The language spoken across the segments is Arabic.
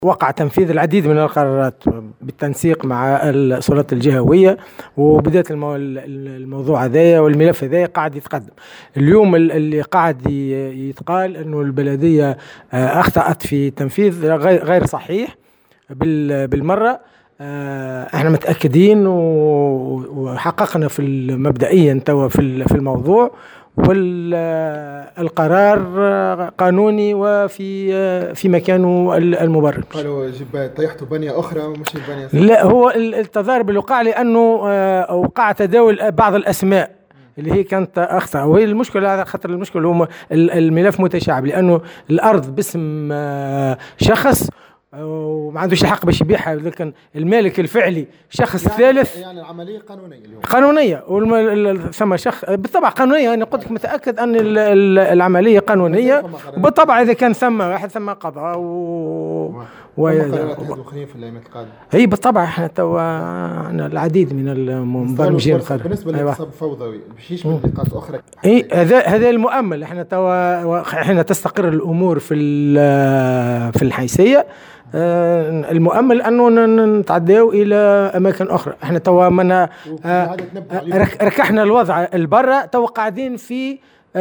وقع تنفيذ العديد من القرارات بالتنسيق مع السلطات الجهوية، وبدأت الموضوع هذايا والملف هذايا قاعد يتقدم. اليوم اللي قاعد يتقال أنه البلدية أخطأت في تنفيذ غير صحيح بالمرة. احنا متأكدين وحققنا مبدئيا توا في الموضوع، والقرار قانوني وفي مكانه المبرر. قالوا طيحتوا بنية أخرى ومش بنية صح. لا، هو التضارب اللي وقع لأنه وقع تداول بعض الأسماء اللي هي كانت أخطأ، وهي المشكلة على خاطر المشكلة هو الملف متشعب، لأنه الأرض باسم شخص وما عندوش الحق باش يبيعها، لكن المالك الفعلي شخص ثالث. يعني العملية قانونية اليوم. قانونية، ثم شخص بالطبع قانونية. أنا قلت لك متأكد أن العملية قانونية، بالطبع إذا كان ثم واحد ثم قضاء قرارات أخرين في الأيام القادمة. هي بالطبع احنا توا عندنا العديد من المبرمجين. بالنسبة للاقتصاد الفوضوي باش يشمل نقاط أخرى. اي هذا المؤمل. احنا توا حين تستقر الأمور في الحيثية، المؤمل أنه نتعداو إلى أماكن أخرى. احنا توا منا ركحنا الوضع البرة، توا قاعدين في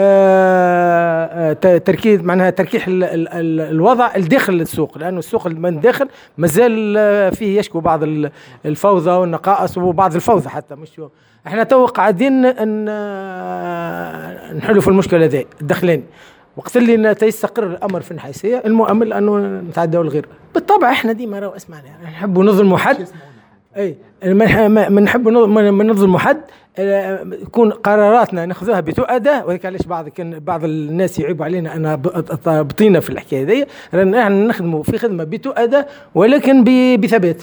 تركيز، معناها تركيح الوضع الداخل السوق، لأنه السوق من الداخل مازال فيه يشكو بعض الفوضى والنقائص وبعض الفوضى حتى. مش احنا تو قاعدين نحلوا في المشكلة ذي الداخلين، وقت اللي تيستقر الأمر في الحيثية المؤمل أنه نتعدوا الغير. بالطبع احنا ديما راهو اسمعنا نحب نظلموا حد. اي ما نحب نظلموا حد، يكون قراراتنا ناخذها بتؤدة. وهيك علاش بعض الناس يعيبوا علينا أنا بطينا في الحكاية دي، لأن احنا نخدموا في خدمة بتؤدة ولكن بثبات.